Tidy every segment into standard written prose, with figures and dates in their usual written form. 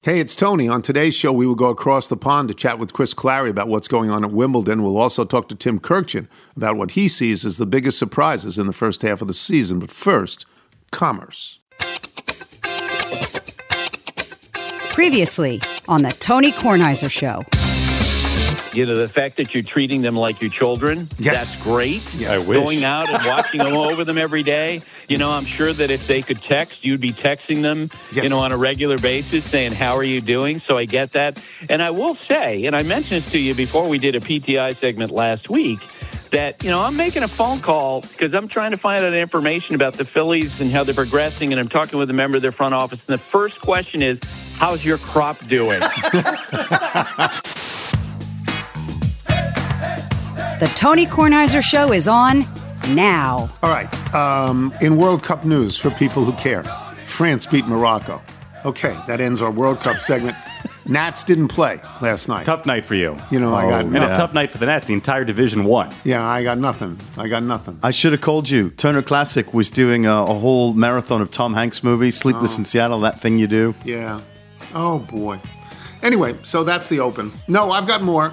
Hey, it's Tony. On today's show, we will go across the pond to chat with Chris Clary about what's going on at Wimbledon. We'll also talk to Tim Kirkchin about what he sees as the biggest surprises in the first half of the season. But first, commerce. Previously on the Tony Kornheiser Show. You know, the fact that you're treating them like your children, Yes. that's great. Yes. I wish. Going out and watching them over them every day. You know, I'm sure that if they could text, you'd be texting them, Yes. you know, on a regular basis saying, how are you doing? So I get that. And I will say, and I mentioned this to you before we did a PTI segment last week, that, you know, I'm making a phone call because I'm trying to find out information about the Phillies and how they're progressing, and I'm talking with a member of their front office. And the first question is, how's your crop doing? The Tony Kornheiser Show is on now. All right. In World Cup news for people who care, France beat Morocco. Okay, that ends our World Cup segment. Nats didn't play last night. Tough night for you. You know, I got And a tough night for the Nats. The entire division won. Yeah, I got nothing. I should have called you. Turner Classic was doing a whole marathon of Tom Hanks movies, Sleepless in Seattle, that thing you do. Yeah. Oh, boy. Anyway, so that's the Open. No, I've got more.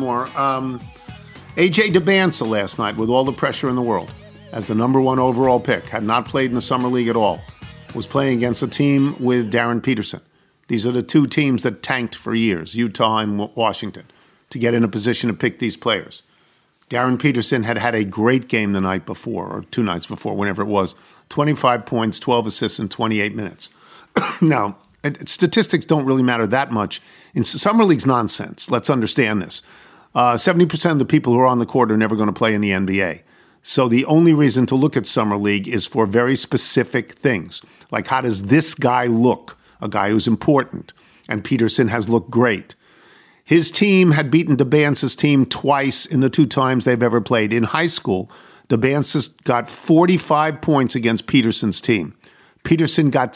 A.J. DeBanza last night, with all the pressure in the world, as the number one overall pick, had not played in the Summer League at all, was playing against a team with Darren Peterson. These are the two teams that tanked for years, Utah and Washington, to get in a position to pick these players. Darren Peterson had had a great game the night before, or 2 nights before, whenever it was. 25 points, 12 assists in 28 minutes. Now, statistics don't really matter that much. In Summer League's nonsense. Let's understand this. 70% of the people who are on the court are never going to play in the NBA. So the only reason to look at Summer League is for very specific things. Like, how does this guy look? A guy who's important. And Peterson has looked great. His team had beaten DeBanza's team twice in the 2 times they've ever played. In high school, DeBanza got 45 points against Peterson's team. Peterson got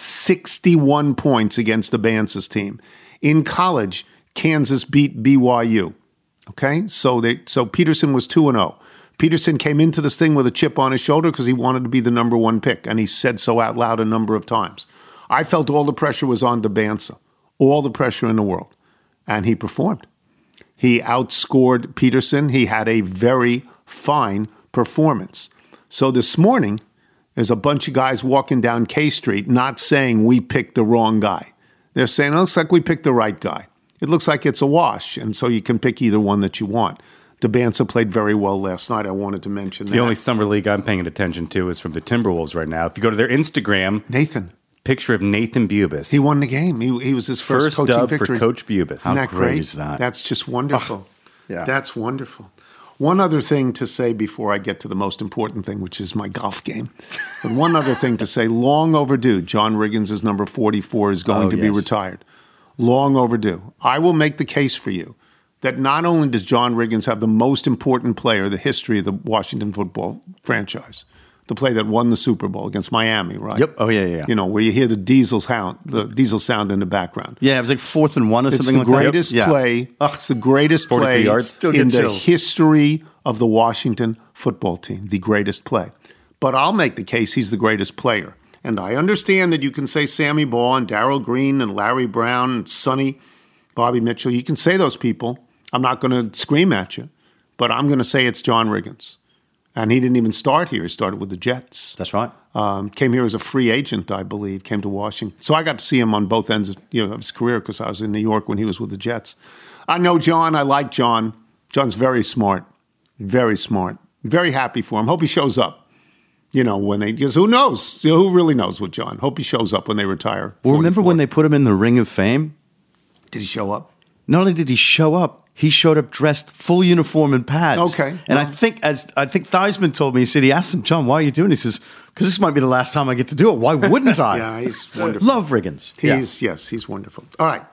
61 points against DeBanza's team. In college, Kansas beat BYU. Okay, so Peterson was 2-0. Peterson came into this thing with a chip on his shoulder because he wanted to be the number one pick, and he said so out loud a number of times. I felt all the pressure was on DeBanza, all the pressure in the world, and he performed. He outscored Peterson. He had a very fine performance. So this morning, there's a bunch of guys walking down K Street not saying we picked the wrong guy. They're saying it looks like we picked the right guy. It looks like it's a wash, and so you can pick either one that you want. DeBanza played very well last night. I wanted to mention that. The only Summer League I'm paying attention to is from the Timberwolves right now. If you go to their Instagram, Nathan. Picture of Nathan Bubis. He won the game. He was his first coaching dub victory. for Coach Bubis. Isn't that How great great? is that? That's just wonderful. yeah. That's wonderful. One other thing to say before I get to the most important thing, which is my golf game. But one other thing to say, long overdue. John Riggins' number 44 is going to be retired. Long overdue. I will make the case for you that not only does John Riggins have the most important player in the history of the Washington football franchise, the play that won the Super Bowl against Miami, right? Yep. Oh, yeah. You know, where you hear the diesel sound in the background. Yeah, it was like 4th and 1 or It's something the like that. greatest play. It's the greatest 43 play yards. Still in get the chills. history of the Washington football team. The greatest play. But I'll make the case he's the greatest player. And I understand that you can say Sammy Baugh and Darryl Green and Larry Brown and Sonny, Bobby Mitchell. You can say those people. I'm not going to scream at you. But I'm going to say it's John Riggins. And he didn't even start here. He started with the Jets. That's right. Came here as a free agent, I believe, came to Washington. So I got to see him on both ends of his career because I was in New York when he was with the Jets. I know John. I like John. John's very smart. Very smart. Very happy for him. Hope he shows up. You know, because who knows? Who really knows with John? Hope he shows up when they retire. Well, remember 44. when they put him in the Ring of Fame? Did he show up? Not only did he show up, he showed up dressed full uniform and pads. Okay. And I think Theismann told me, he asked him, John, why are you doing this? He says, because this might be the last time I get to do it. Why wouldn't I? Yeah, he's wonderful. Love Riggins. He's wonderful. All right.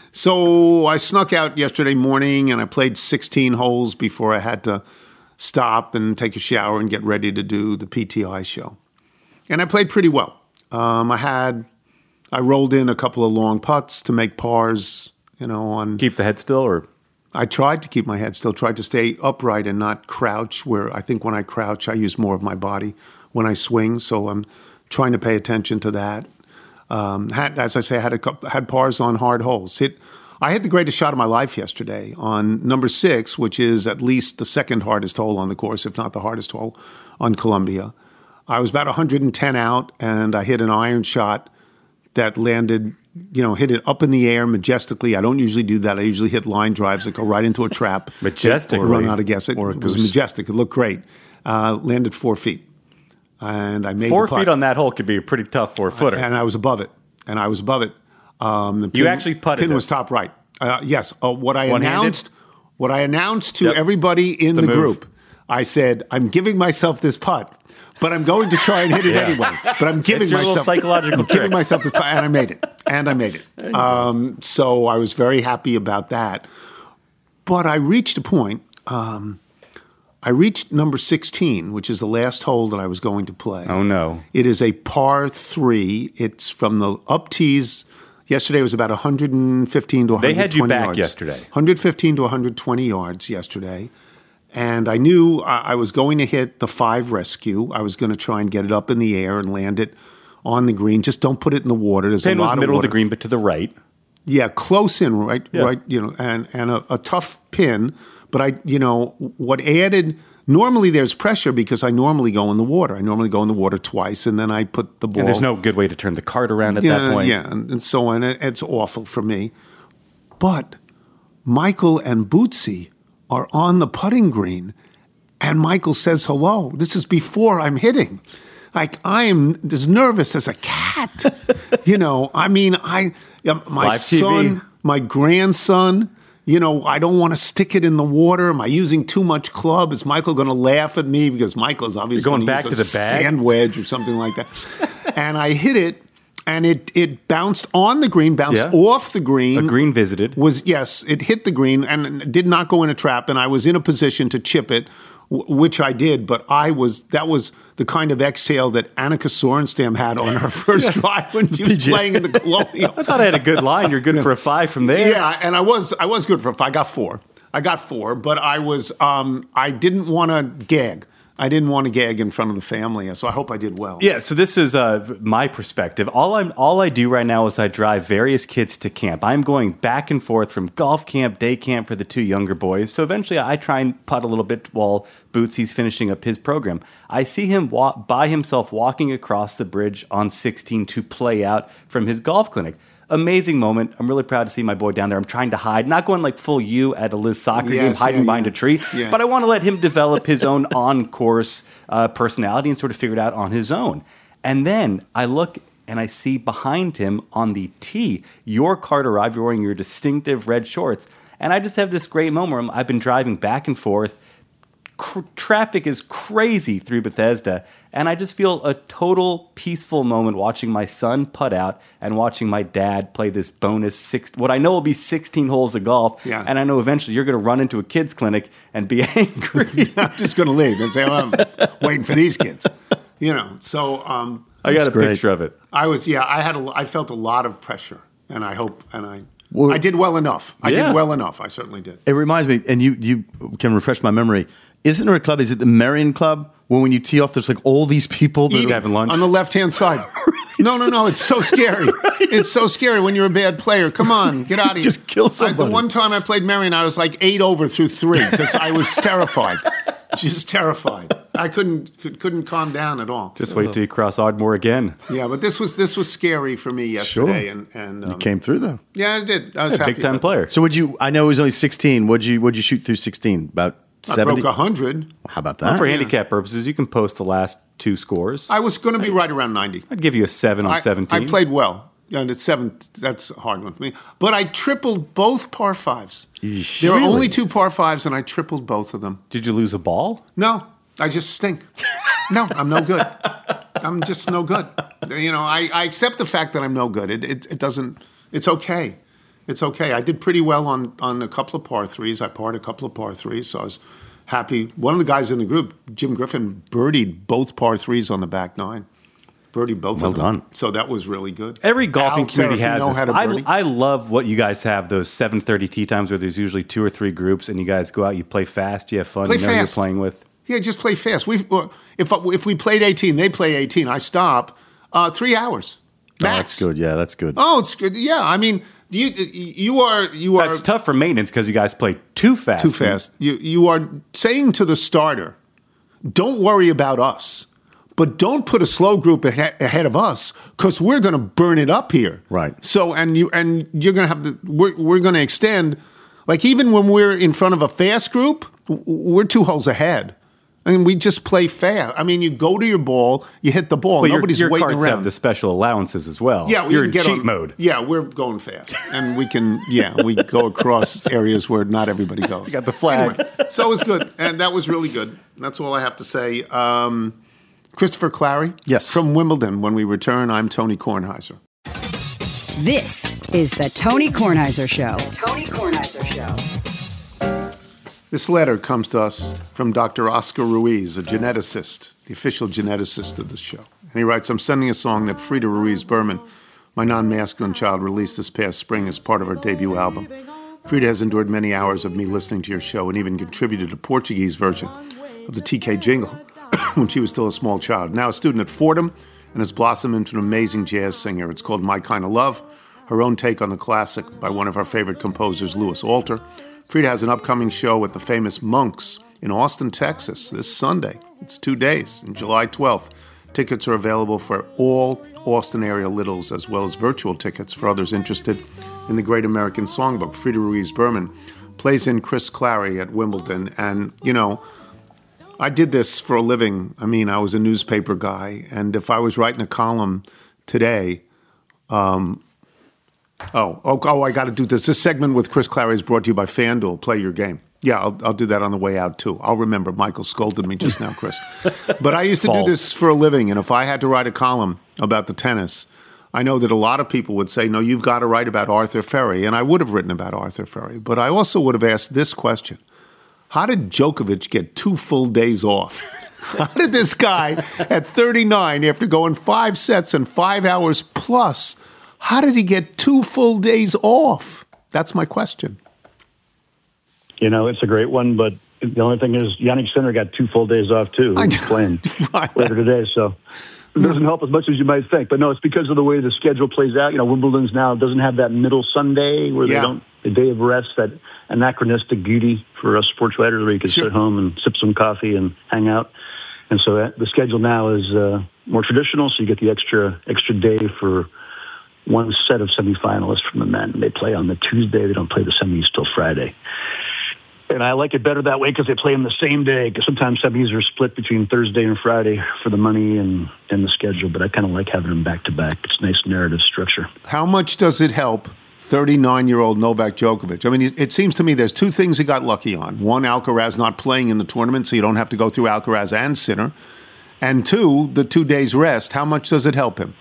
So I snuck out yesterday morning and I played 16 holes before I had to stop and take a shower and get ready to do the PTI show. And I played pretty well. I rolled in a couple of long putts to make pars, on... Keep the head still, or? I tried to keep my head still, tried to stay upright and not crouch, where I think when I crouch, I use more of my body when I swing. So I'm trying to pay attention to that. As I say, had pars on hard holes. I had the greatest shot of my life yesterday on number 6, which is at least the second hardest hole on the course, if not the hardest hole on Columbia. I was about 110 out, and I hit an iron shot that landed, hit it up in the air majestically. I don't usually do that. I usually hit line drives that go right into a trap. Majestically? Or run out of guess it. It was majestic. It looked great. Landed 4 feet. And I made 4 feet on that hole could be a pretty tough 4-footer. And I was above it. The You actually putted pin this. was top right. Yes. What I One-handed? announced to everybody in the move. group, I said, I'm giving myself this putt, but I'm going to try and hit it anyway. But I'm giving It's your little myself psychological I'm giving trick. myself the putt, and I made it. So I was very happy about that. But I reached a point. I reached number 16, which is the last hole that I was going to play. Oh, no. It is a par 3. It's from the up tees. Yesterday was about 115 to 120 They had you back yards. yesterday. 115 to 120 yards yesterday. And I knew I was going to hit the 5 rescue. I was going to try and get it up in the air and land it on the green. Just don't put it in the water. There's Pin a was lot middle of of the water. green, but to the right. Yeah, close in, right, Yeah. right, and a tough pin. But what added, normally there's pressure because I normally go in the water. I normally go in the water twice, and then I put the ball. And there's no good way to turn the cart around at that point. Yeah, and so on. It's awful for me. But Michael and Bootsy are on the putting green, and Michael says hello. This is before I'm hitting. Like, I am as nervous as a cat. My Live TV. son, my grandson, I don't want to stick it in the water. Am I using too much club? Is Michael going to laugh at me? Because Michael is obviously You're going gonna back use to a the bag? sand wedge or something like that. And I hit it, and it bounced on the green, bounced Yeah. off the green. A green visited. It hit the green and did not go in a trap, and I was in a position to chip it, which I did, but that was the kind of exhale that Annika Sorenstam had on her first drive when she was playing in the Colonial. I thought I had a good line. You're good for a 5 from there. Yeah, and I was good for 5. I got 4, but I didn't want to gag. I didn't want to gag in front of the family, so I hope I did well. Yeah, so this is my perspective. All I do right now is I drive various kids to camp. I'm going back and forth from golf camp, day camp for the 2 younger boys. So eventually I try and putt a little bit while Bootsy's finishing up his program. I see him by himself walking across the bridge on 16 to play out from his golf clinic. Amazing moment. I'm really proud to see my boy down there. I'm trying to hide, not going like full you at a Liz soccer game, hiding behind a tree, but I want to let him develop his own on-course personality and sort of figure it out on his own. And then I look and I see behind him on the tee, your cart arrived. You're wearing your distinctive red shorts. And I just have this great moment. I've been driving back and forth. Traffic is crazy through Bethesda, and I just feel a total peaceful moment watching my son putt out and watching my dad play this bonus what I know will be 16 holes of golf. Yeah. And I know eventually you're going to run into a kids clinic and be angry. I'm just going to leave and say, I'm waiting for these kids. So I got a great. picture of it. I felt a lot of pressure, and I did well enough. I Yeah. did well enough. I certainly did. It reminds me, and you can refresh my memory. Isn't there a club? Is it the Marion Club? When you tee off, there's like all these people that Eating. are Having lunch. On the left-hand side. No. It's so scary. It's so scary when you're a bad player. Come on, get out of here. Just kill somebody. The one time I played Marion, I was like 8 over through 3 because I was terrified. Just terrified. I couldn't calm down at all. Just wait till you cross Ardmore again. Yeah, but this was scary for me yesterday, and you came through though. yeah, I did. I was happy. Big time about player. So I know it was only 16. What'd you shoot through 16? About that. I 70? broke 100. How about Well, that? for handicap purposes, you can post the last 2 scores. I was going to be right around 90. I'd give you a 7 on 17. I played well. Yeah, and it's 7. That's a hard one for me. But I tripled both par 5s. There were only 2 par 5s, and I tripled both of them. Did you lose a ball? No, I just stink. No, I'm no good. I'm just no good. I accept the fact that I'm no good. It doesn't. It's okay. It's okay. I did pretty well on a couple of par 3s. I parred a couple of par 3s, so I was happy. One of the guys in the group, Jim Griffin, birdied both par 3s on the back 9. Birdied both of them. Well done. So that was really good. Every golfing Al community has Serafino this. had a birdie. I love what you guys have, those 7:30 tee times where there's usually 2 or 3 groups and you guys go out, you play fast, you have fun, Play you know who you're fast. playing with. Yeah, just play fast. If we played 18, they play 18. I stop 3 hours. Max. That's good. Yeah, that's good. Oh, it's good. Yeah, I mean, you are. That's tough for maintenance because you guys play too fast. Too fast. You are saying to the starter, don't worry about us, but don't put a slow group ahead of us because we're going to burn it up here. Right. So you're going to have we're going to extend, like even when we're in front of a fast group, we're 2 holes ahead. I mean, we just play fast. I mean, you go to your ball, you hit the ball. Well, Nobody's your waiting cards around. have the special allowances as well. Yeah, you're in cheat mode. Yeah, we're going fast, and we can. Yeah, we go across areas where not everybody goes. You got the flag. Anyway, so it was good, and that was really good. That's all I have to say. Christopher Clarey, yes, from Wimbledon. When we return, I'm Tony Kornheiser. This is the Tony Kornheiser Show. Tony Kornheiser Show. This letter comes to us from Dr. Oscar Ruiz, a geneticist, the official geneticist of the show. And he writes, I'm sending a song that Frida Ruiz-Berman, my non-masculine child, released this past spring as part of her debut album. Frida has endured many hours of me listening to your show and even contributed a Portuguese version of the TK jingle when she was still a small child. Now a student at Fordham and has blossomed into an amazing jazz singer. It's called My Kind of Love, her own take on the classic by one of her favorite composers, Louis Alter. Frida has an upcoming show at the famous Monks in Austin, Texas, this Sunday. It's 2 days, on July 12th. Tickets are available for all Austin area littles, as well as virtual tickets for others interested in the Great American Songbook. Frida Ruiz-Berman plays in Chris Clarey at Wimbledon. And, you know, I did this for a living. I mean, I was a newspaper guy. And if I was writing a column today, I got to do this. This segment with Chris Clarey is brought to you by FanDuel. Play your game. Yeah, I'll do that on the way out, too. I'll remember. Michael scolded me just now, Chris. But I used to do this for a living, and if I had to write a column about the tennis, I know that a lot of people would say, no, you've got to write about Arthur Ferry, and I would have written about Arthur Ferry. But I also would have asked this question. How did Djokovic get 2 full days off? How did this guy, at 39, after going 5 sets and 5 hours plus, how did he get 2 full days off? That's my question. You know, it's a great one, but the only thing is Jannik Sinner got 2 full days off, too. He's playing later today, so it doesn't help as much as you might think. But, no, it's because of the way the schedule plays out. You know, Wimbledon's now doesn't have that middle Sunday where they don't, the day of rest, that anachronistic beauty for us sports writers where you can sit home and sip some coffee and hang out. And so the schedule now is more traditional, so you get the extra day for one set of semifinalists from the men. They play on the Tuesday. They don't play the semis till Friday. And I like it better that way because they play them the same day. Because sometimes semis are split between Thursday and Friday for the money and the schedule. But I kind of like having them back-to-back. It's nice narrative structure. How much does it help 39-year-old Novak Djokovic? I mean, it seems to me there's 2 things he got lucky on. 1, Alcaraz not playing in the tournament, so you don't have to go through Alcaraz and Sinner. And 2, the 2 days rest. How much does it help him?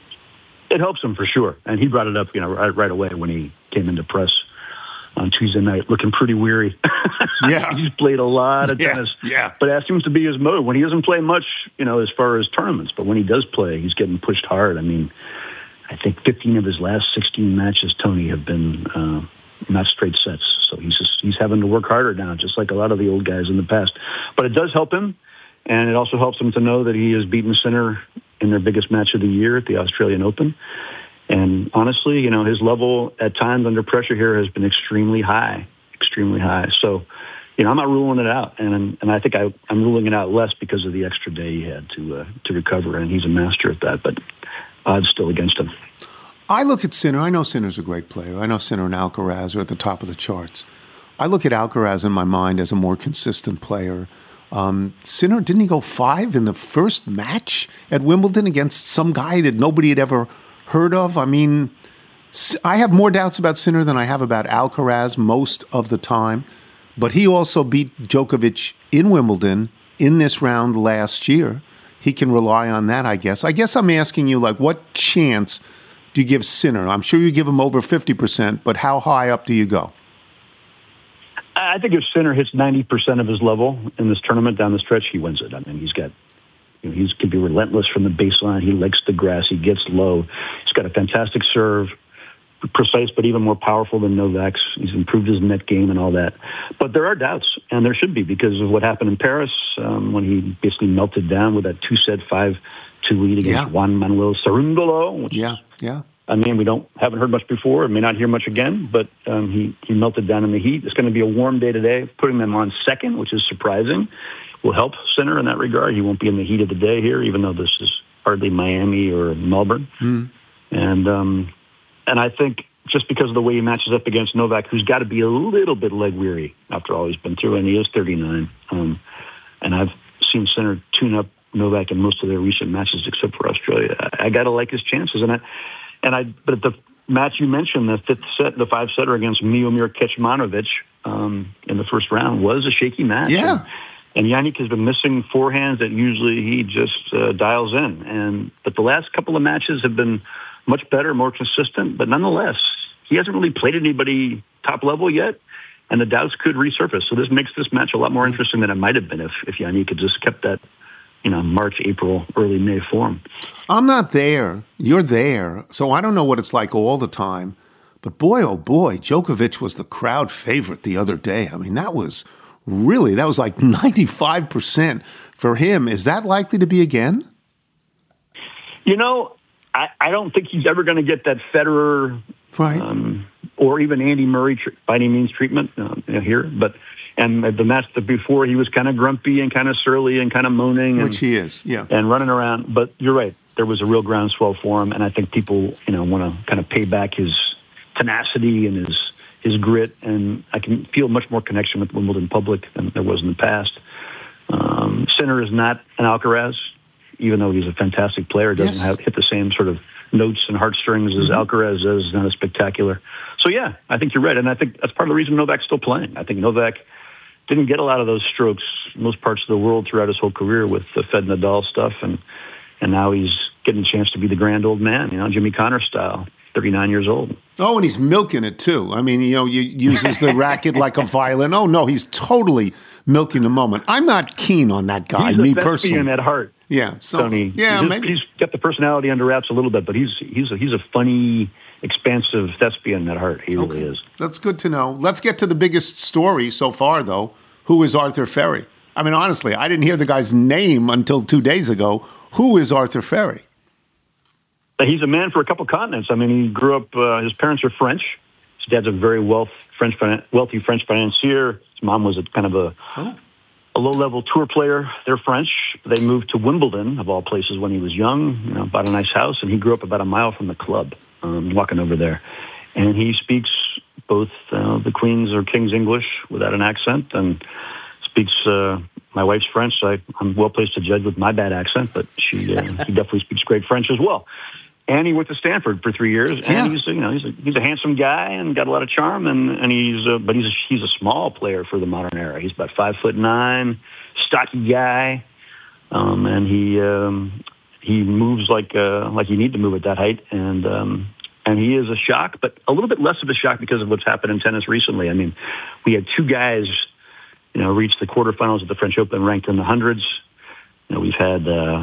It helps him for sure. And he brought it up, you know, right away when he came into press on Tuesday night, looking pretty weary. Yeah. He's played a lot of tennis. Yeah. But that seems to be his mode. When he doesn't play much, you know, as far as tournaments, but when he does play, he's getting pushed hard. I mean, I think 15 of his last 16 matches, Tony, have been not straight sets. So he's having to work harder now, just like a lot of the old guys in the past. But it does help him, and it also helps him to know that he has beaten Sinner in their biggest match of the year at the Australian Open. And honestly, you know, his level at times under pressure here has been extremely high. So, you know, I'm not ruling it out. And I think I'm ruling it out less because of the extra day he had to recover. And he's a master at that, but odds still against him. I look at Sinner. I know Sinner's a great player. I know Sinner and Alcaraz are at the top of the charts. I look at Alcaraz in my mind as a more consistent player. Sinner, didn't he go 5 in the first match at Wimbledon against some guy that nobody had ever heard of? I mean, I have more doubts about Sinner than I have about Alcaraz most of the time, but he also beat Djokovic in Wimbledon in this round last year. He can rely on that, I guess. I guess I'm asking you, like, what chance do you give Sinner? I'm sure you give him over 50%, but how high up do you go? I think if Sinner hits 90% of his level in this tournament down the stretch, he wins it. I mean, he can be relentless from the baseline. He likes the grass. He gets low. He's got a fantastic serve. precise, but even more powerful than Novak's. He's improved his net game and all that. But there are doubts, and there should be, because of what happened in Paris when he basically melted down with that 2-set 5-2 lead against Juan Manuel Cerundolo. Which I mean, we haven't heard much before, and may not hear much again, but he melted down in the heat. It's going to be a warm day today. Putting them on second, which is surprising, will help Sinner in that regard. He won't be in the heat of the day here, even though this is hardly Miami or Melbourne. And I think just because of the way he matches up against Novak, who's got to be a little bit leg weary after all he's been through, and he is 39. And I've seen Sinner tune up Novak in most of their recent matches, except for Australia. I got to like his chances. But at the match you mentioned, the 5-setter against Miomir Kecmanovic in the first round was a shaky match. Yeah. And Jannik has been missing forehands that usually he just dials in. But the last couple of matches have been much better, more consistent. But nonetheless, he hasn't really played anybody top level yet, and the doubts could resurface. So this makes this match a lot more interesting than it might have been if Jannik had just kept that, March, April, early May form. I'm not there. You're there. So I don't know what it's like all the time. But boy, oh boy, Djokovic was the crowd favorite the other day. I mean, that was like 95% for him. Is that likely to be again? I don't think he's ever going to get that Federer or even Andy Murray by any means treatment here. And the match before, he was kind of grumpy and kind of surly and kind of moaning. Which he is, and running around. But you're right. There was a real groundswell for him. And I think people, want to kind of pay back his tenacity and his grit. And I can feel much more connection with Wimbledon public than there was in the past. Sinner is not an Alcaraz, even though he's a fantastic player. Doesn't hit the same sort of notes and heartstrings as Alcaraz does. He's not as spectacular. So, I think you're right. And I think that's part of the reason Novak's still playing. I think Novak didn't get a lot of those strokes in most parts of the world throughout his whole career with the Fed Nadal stuff. And now he's getting a chance to be the grand old man, Jimmy Connor style, 39 years old. Oh, and he's milking it, too. I mean, he uses the racket like a violin. Oh, no, he's totally milking the moment. I'm not keen on that guy, me personally. He's at heart. Yeah, Tony. Maybe he's got the personality under wraps a little bit, but he's a funny, expansive thespian at heart. He really is. That's good to know. Let's get to the biggest story so far, though. Who is Arthur Ferry? I mean, honestly, I didn't hear the guy's name until 2 days ago. Who is Arthur Ferry? He's a man for a couple continents. I mean, he grew up. His parents are French. His dad's a very wealthy French financier. His mom was a low-level tour player. They're French. They moved to Wimbledon, of all places, when he was young, bought a nice house, and he grew up about a mile from the club, walking over there. And he speaks both the Queen's or King's English without an accent, and speaks my wife's French. So I'm well-placed to judge with my bad accent, but he definitely speaks great French as well. And he went to Stanford for 3 years, and he's a handsome guy and got a lot of charm, and he's a small player for the modern era. He's about 5'9", stocky guy, and he moves like you need to move at that height, and he is a shock, but a little bit less of a shock because of what's happened in tennis recently. I mean, we had two guys, reach the quarterfinals at the French Open ranked in the hundreds. We've had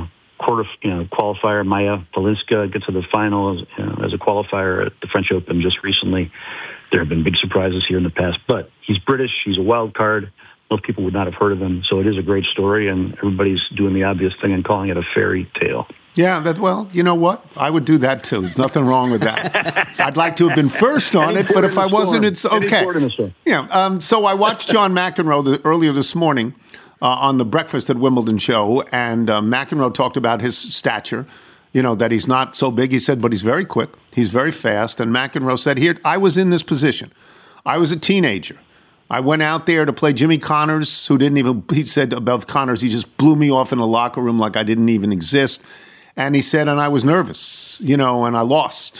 qualifier Maya Polinska get to the final as a qualifier at the French Open just recently. There have been big surprises here in the past, but he's British. He's a wild card. Most people would not have heard of him, so it is a great story, and everybody's doing the obvious thing and calling it a fairy tale. Yeah, well, you know what? I would do that too. There's nothing wrong with that. I'd like to have been first on it, but if I wasn't, it's okay. Yeah. So I watched John McEnroe earlier this morning on the Breakfast at Wimbledon show, and McEnroe talked about his stature, that he's not so big. He said, but he's very quick. He's very fast. And McEnroe said, here, I was in this position. I was a teenager. I went out there to play Jimmy Connors, he said above Connors, he just blew me off in the locker room like I didn't even exist. And he said, and I was nervous, and I lost.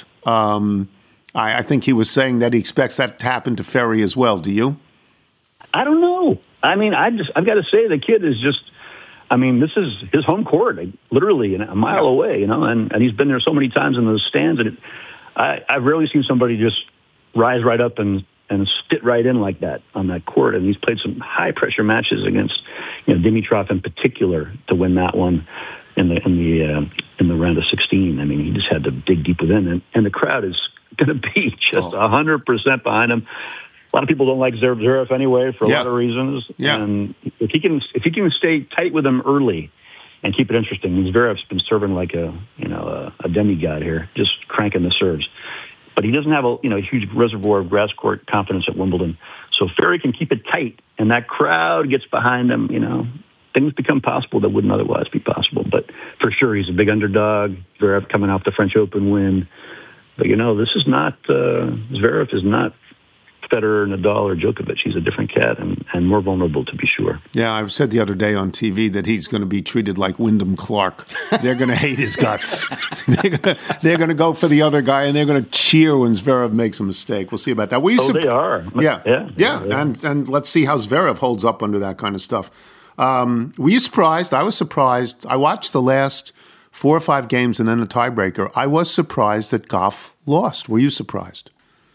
I think he was saying that he expects that to happen to Ferry as well. Do you? I don't know. I mean, I've got to say the kid is just, this is his home court, literally a mile away, and he's been there so many times in those stands. And I've rarely seen somebody just rise right up and spit right in like that on that court. And he's played some high pressure matches against, Dimitrov in particular to win that one. in the round of 16. I mean, he just had to dig deep within, and the crowd is going to be just 100% behind him. A lot of people don't like Zverev anyway for a lot of reasons. Yeah. And if he can stay tight with him early and keep it interesting, I mean, Zverev's been serving like a demigod here, just cranking the serves. But he doesn't have a huge reservoir of grass court confidence at Wimbledon. So if Ferry can keep it tight and that crowd gets behind him, things become possible that wouldn't otherwise be possible. But for sure, he's a big underdog. Zverev coming off the French Open win. But, this is not, Zverev is not Federer, Nadal, or Djokovic. He's a different cat and more vulnerable, to be sure. Yeah, I said the other day on TV that he's going to be treated like Wyndham Clark. They're going to hate his guts. They're going to go for the other guy, and they're going to cheer when Zverev makes a mistake. We'll see about that. They are. Yeah. And let's see how Zverev holds up under that kind of stuff. Were you surprised? I was surprised. I watched the last 4 or 5 games and then the tiebreaker. I was surprised that Goff lost. Were you surprised?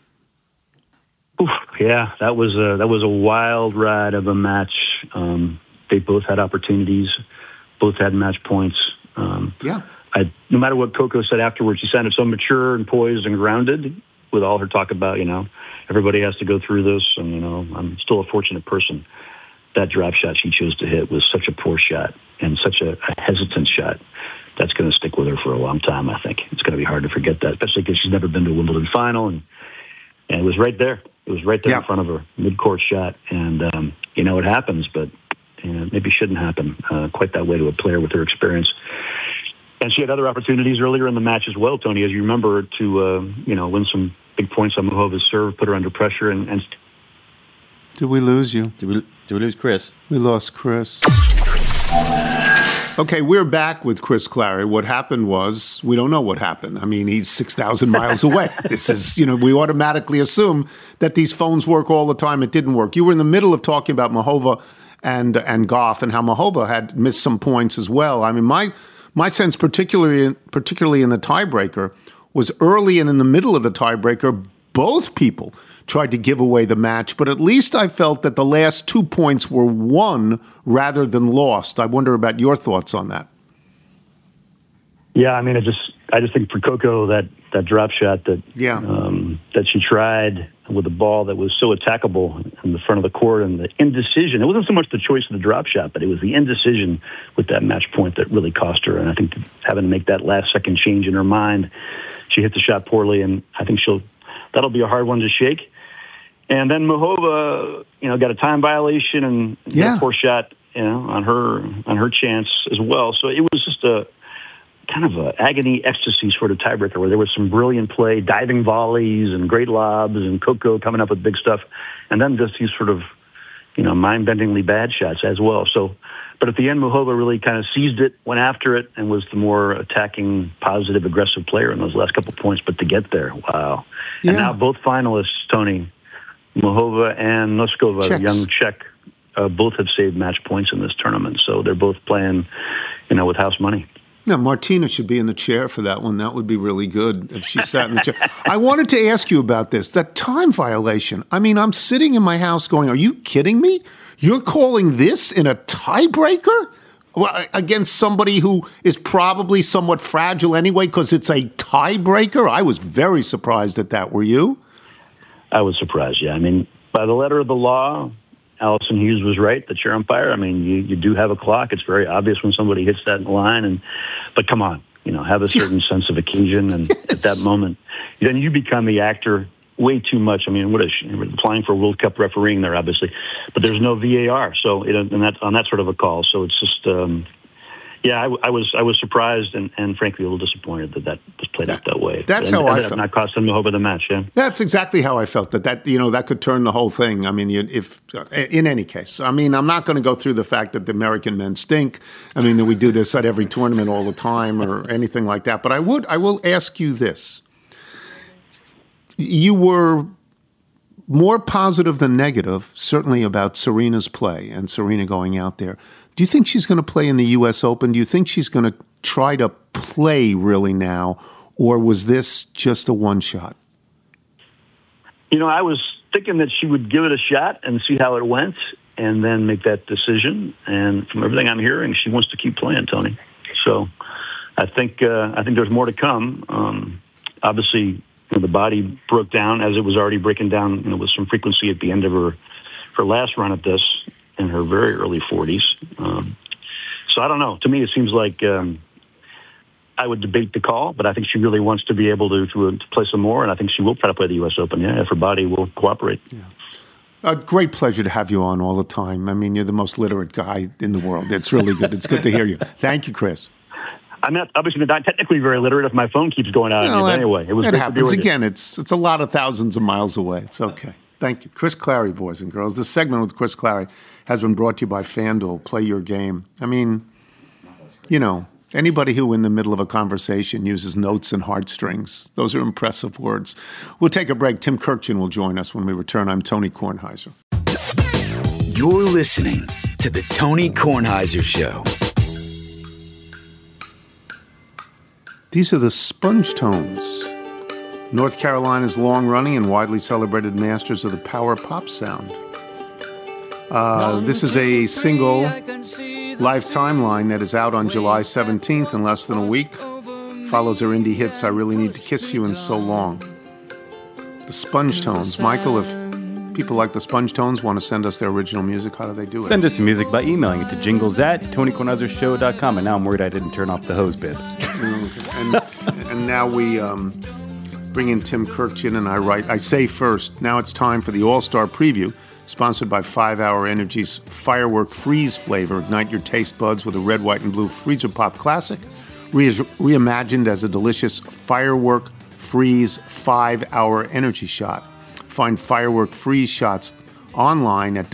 Yeah, that was a wild ride of a match. They both had opportunities, both had match points. No matter what Coco said afterwards, she sounded so mature and poised and grounded with all her talk about, everybody has to go through this, and I'm still a fortunate person. That drop shot she chose to hit was such a poor shot and such a hesitant shot. That's going to stick with her for a long time, I think. It's going to be hard to forget that, especially because she's never been to a Wimbledon final, and it was right there. It was right there in front of her, mid-court shot. And, it happens, but maybe shouldn't happen quite that way to a player with her experience. And she had other opportunities earlier in the match as well, Tony, as you remember, to, win some big points on Muhova's serve, put her under pressure. And Did we lose you? Did we lose Chris? We lost Chris. Okay, we're back with Chris Clary. What happened was, we don't know what happened. I mean, he's 6,000 miles away. This is, we automatically assume that these phones work all the time. It didn't work. You were in the middle of talking about Muhova and Goff and how Muhova had missed some points as well. I mean, my sense, particularly in the tiebreaker, was early and in the middle of the tiebreaker, both people tried to give away the match, but at least I felt that the last 2 points were won rather than lost. I wonder about your thoughts on that. Yeah, I mean, I just think for Coco, that drop shot that she tried with a ball that was so attackable in the front of the court, and the indecision. It wasn't so much the choice of the drop shot, but it was the indecision with that match point that really cost her. And I think having to make that last second change in her mind, she hit the shot poorly, and I think that'll be a hard one to shake. And then Muhova, got a time violation and a poor shot, on her chance as well. So it was just a kind of a agony ecstasy sort of tiebreaker where there was some brilliant play, diving volleys and great lobs, and Coco coming up with big stuff, and then just these sort of mind-bendingly bad shots as well. So, but at the end, Muhova really kind of seized it, went after it, and was the more attacking, positive, aggressive player in those last couple points. But to get there, wow! Yeah. And now both finalists, Tony, Muhova and Noskova, the young Czech, both have saved match points in this tournament. So they're both playing, with house money. Now, Martina should be in the chair for that one. That would be really good if she sat in the chair. I wanted to ask you about this, that time violation. I mean, I'm sitting in my house going, are you kidding me? You're calling this in a tiebreaker? Well, against somebody who is probably somewhat fragile anyway because it's a tiebreaker? I was very surprised at that. Were you? I was surprised, yeah. I mean, by the letter of the law, Allison Hughes was right, the chair umpire. I mean, you do have a clock. It's very obvious when somebody hits that line. But come on, have a certain sense of occasion. And at that moment, then you become the actor way too much. I mean, applying for World Cup refereeing there, obviously. But there's no VAR, so on that sort of a call. So it's just... I was surprised and frankly a little disappointed that was played out that way. That's how I felt. Not costing Muhova the match. Yeah, that's exactly how I felt. That could turn the whole thing. I mean, in any case, I mean, I'm not going to go through the fact that the American men stink. I mean, that we do this at every tournament all the time or anything like that. But I will ask you this: you were more positive than negative, certainly about Serena's play and Serena going out there. Do you think she's going to play in the U.S. Open? Do you think she's going to try to play really now, or was this just a one-shot? I was thinking that she would give it a shot and see how it went and then make that decision. And from everything I'm hearing, she wants to keep playing, Tony. So I think there's more to come. Obviously, the body broke down as it was already breaking down, with some frequency at the end of her last run at this in her very early 40s. So I don't know. To me, it seems like I would debate the call, but I think she really wants to be able to play some more, and I think she will try to play the U.S. Open, if her body will cooperate. Yeah. A great pleasure to have you on all the time. I mean, you're the most literate guy in the world. It's really good. It's good to hear you. Thank you, Chris. I'm not technically very literate if my phone keeps going out. Anyway, it was it great happens. to be with Again, you. it's a lot of thousands of miles away. It's okay. Thank you. Chris Clary, boys and girls. This segment with Chris Clary has been brought to you by FanDuel. Play your game. I mean, anybody who in the middle of a conversation uses notes and heartstrings, those are impressive words. We'll take a break. Tim Kurkjian will join us when we return. I'm Tony Kornheiser. You're listening to The Tony Kornheiser Show. These are the Sponge Tones, North Carolina's long-running and widely celebrated masters of the power pop sound. This is a single Lifetime line that is out on July 17th in less than a week. Follows their indie hits, I Really Need to Kiss You and So Long. The Sponge Tones. Michael, if people like the Sponge Tones want to send us their original music, how do they do it? Send us some music by emailing it to jingles@TonyKornheiserShow.com. And now I'm worried I didn't turn off the hose bit. And now we bring in Tim Kurkjian, and I say first, now it's time for the All-Star Preview, sponsored by 5 Hour Energy's Firework Freeze flavor. Ignite your taste buds with a red, white, and blue Freezer Pop Classic, reimagined as a delicious Firework Freeze 5-Hour Energy Shot. Find Firework Freeze shots online at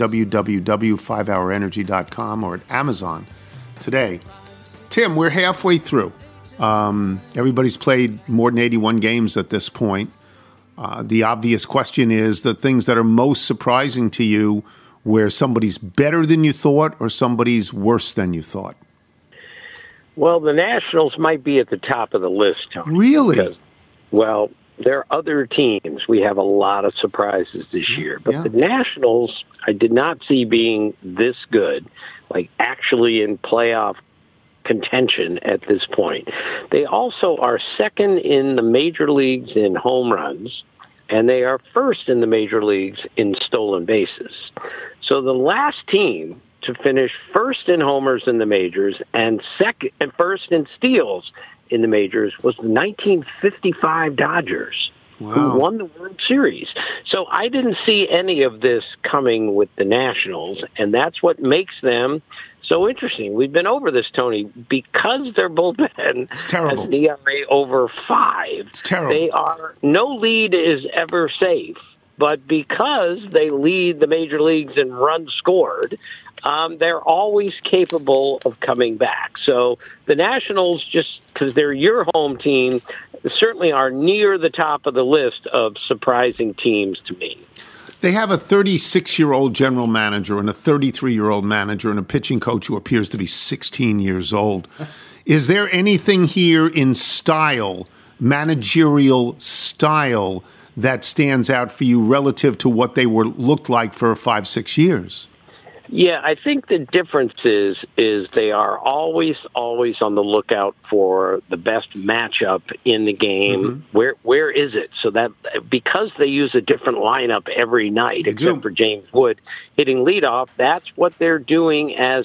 www.5hourenergy.com or at Amazon today. Tim, we're halfway through. Everybody's played more than 81 games at this point. The obvious question is the things that are most surprising to you, where somebody's better than you thought or somebody's worse than you thought. Well, the Nationals might be at the top of the list, Tony. Really? Because, there are other teams. We have a lot of surprises this year. But the Nationals, I did not see being this good, like actually in playoff contention at this point. They also are second in the major leagues in home runs, and they are first in the major leagues in stolen bases. So the last team to finish first in homers in the majors and first in steals in the majors was the 1955 Dodgers, who won the World Series. So I didn't see any of this coming with the Nationals, and that's what makes them so interesting. We've been over this, Tony, because their bullpen has an ERA over 5. It's terrible. No lead is ever safe, but because they lead the major leagues in runs scored, they're always capable of coming back. So the Nationals, just because they're your home team, certainly are near the top of the list of surprising teams to me. They have a 36-year-old general manager and a 33-year-old manager and a pitching coach who appears to be 16 years old. Is there anything here in style, managerial style, that stands out for you relative to what they looked like for 5-6 years? Yeah, I think the difference is they are always on the lookout for the best matchup in the game. Mm-hmm. Where is it? So that because they use a different lineup every night, except for James Wood hitting leadoff, that's what they're doing as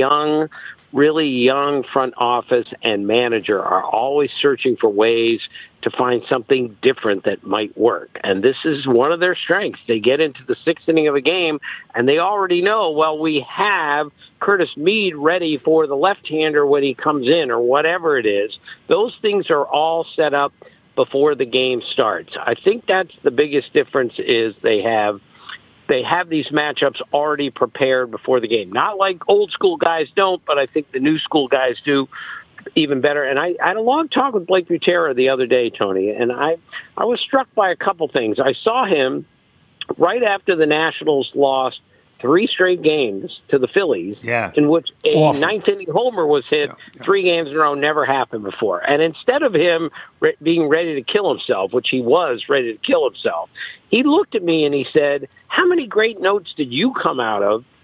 a really young front office and manager are always searching for ways to find something different that might work. And this is one of their strengths. They get into the 6th inning of a game, and they already know, we have Curtis Mead ready for the left-hander when he comes in or whatever it is. Those things are all set up before the game starts. I think that's the biggest difference is they have these matchups already prepared before the game. Not like old school guys don't, but I think the new school guys do even better. And I had a long talk with Blake Butera the other day, Tony, and I was struck by a couple things. I saw him right after the Nationals lost 3 straight games to the Phillies, in which a 9th-inning homer was hit 3 games in a row, never happened before. And instead of him being ready to kill himself, which he was ready to kill himself, he looked at me and he said, "How many great notes did you come out of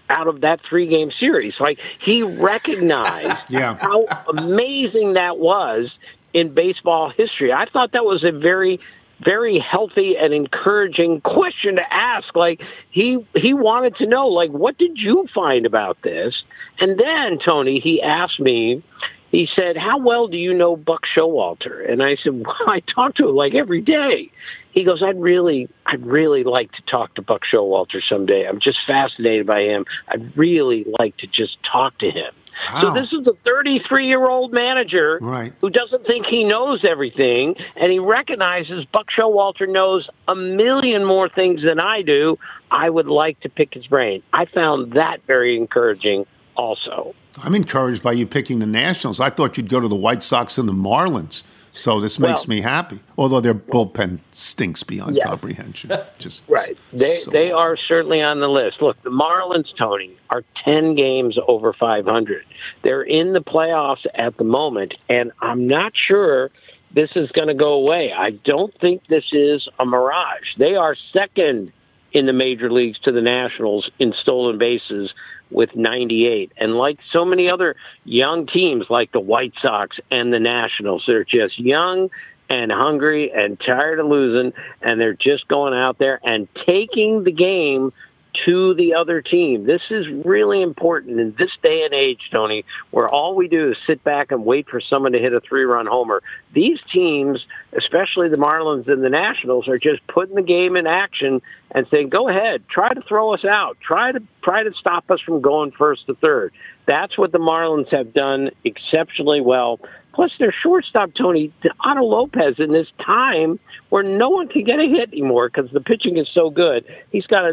out of that 3-game series. Like, he recognized how amazing that was in baseball history. I thought that was a very, very healthy and encouraging question to ask. Like, he wanted to know, like, what did you find about this? And then, Tony, he asked me, he said, how well do you know Buck Showalter? And I said, well, I talk to him like every day. He goes, I'd really like to talk to Buck Showalter someday. I'm just fascinated by him. I'd really like to just talk to him. Wow. So this is a 33-year-old manager who doesn't think he knows everything, and he recognizes Buck Showalter knows a million more things than I do. I would like to pick his brain. I found that very encouraging also. I'm encouraged by you picking the Nationals. I thought you'd go to the White Sox and the Marlins. So this makes me happy. Although their bullpen stinks beyond comprehension. Just They are certainly on the list. Look, the Marlins, Tony, are 10 games over 500. They're in the playoffs at the moment, and I'm not sure this is going to go away. I don't think this is a mirage. They are second in the major leagues to the Nationals in stolen bases with 98. And like so many other young teams like the White Sox and the Nationals, they're just young and hungry and tired of losing, and they're just going out there and taking the game to the other team. This is really important in this day and age, Tony, where all we do is sit back and wait for someone to hit a 3-run homer. These teams, especially the Marlins and the Nationals, are just putting the game in action and saying, go ahead, try to throw us out. Try to stop us from going first to third. That's what the Marlins have done exceptionally well. Plus, their shortstop, Tony, Otto Lopez, in this time where no one can get a hit anymore because the pitching is so good. He's got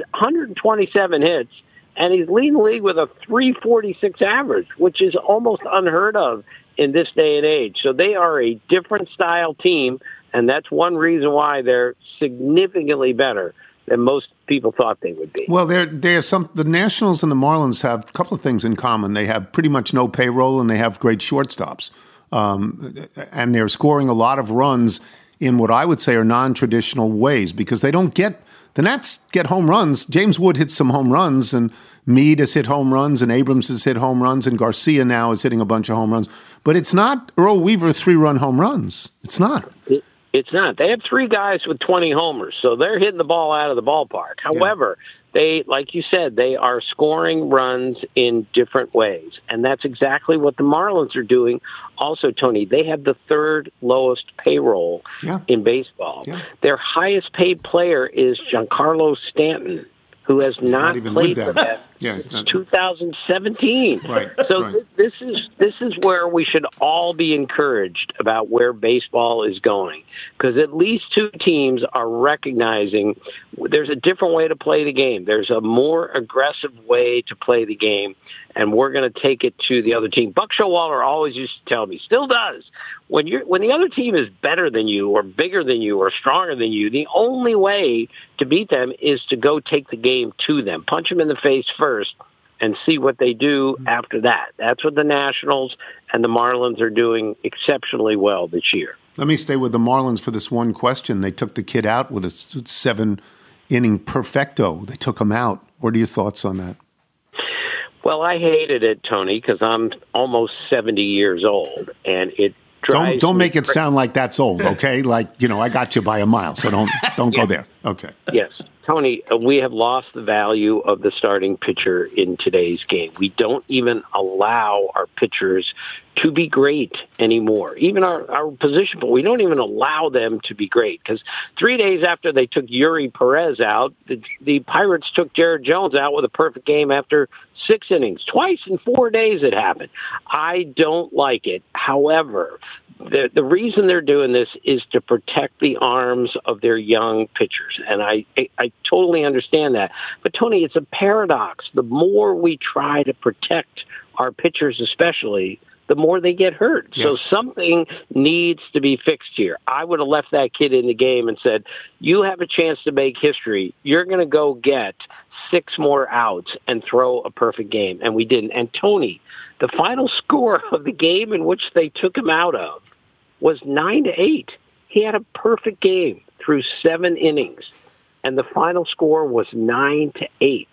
127 hits, and he's leading the league with a 346 average, which is almost unheard of in this day and age. So they are a different style team, and that's one reason why they're significantly better than most people thought they would be. Well, the Nationals and the Marlins have a couple of things in common. They have pretty much no payroll, and they have great shortstops. And they're scoring a lot of runs in what I would say are non-traditional ways because they don't get – the Nats get home runs. James Wood hits some home runs, and Meade has hit home runs, and Abrams has hit home runs, and Garcia now is hitting a bunch of home runs. But it's not Earl Weaver 3-run home runs. It's not. It's not. They have 3 guys with 20 homers, so they're hitting the ball out of the ballpark. However, they, like you said, they are scoring runs in different ways, and that's exactly what the Marlins are doing. Also, Tony, they have the 3rd lowest payroll in baseball. Yeah. Their highest paid player is Giancarlo Stanton, who has not played for them since 2017. This is where we should all be encouraged about where baseball is going, because at least 2 teams are recognizing there's a different way to play the game. There's a more aggressive way to play the game, and we're going to take it to the other team. Buck Showalter always used to tell me, still does, when the other team is better than you or bigger than you or stronger than you, the only way to beat them is to go take the game to them, punch them in the face first, and see what they do after that. That's what the Nationals and the Marlins are doing exceptionally well this year. Let me stay with the Marlins for this one question. They took the kid out with a 7-inning perfecto. They took him out. What are your thoughts on that? Well, I hated it, Tony, because I'm almost 70 years old, and it Don't make it sound like that's old, okay? Like, I got you by a mile, so don't go there. Okay. Yes. Tony, we have lost the value of the starting pitcher in today's game. We don't even allow our pitchers to be great anymore. Even our position, but we don't even allow them to be great, because 3 days after they took Yuri Perez out, the Pirates took Jared Jones out with a perfect game after 6 innings. Twice in 4 days it happened. I don't like it. However, the reason they're doing this is to protect the arms of their young pitchers, and I totally understand that. But, Tony, it's a paradox. The more we try to protect our pitchers especially, the more they get hurt. Yes. So something needs to be fixed here. I would have left that kid in the game and said, you have a chance to make history. You're going to go get 6 more outs and throw a perfect game. And we didn't. And, Tony, the final score of the game in which they took him out of was 9-8. He had a perfect game through 7 innings, and the final score was 9-8.